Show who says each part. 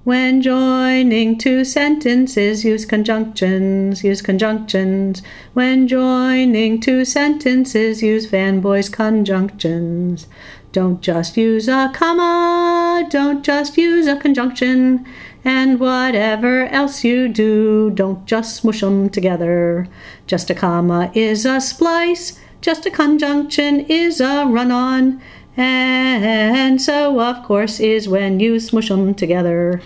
Speaker 1: When joining two sentences, use conjunctions, use conjunctions. When joining two sentences, use Van Boy's conjunctions. Don't just use a comma, don't just use a conjunction. And whatever else you do, don't just smush 'em together. Just a comma is a splice, just a conjunction is a run-on. And so, of course, is when you smush 'em together.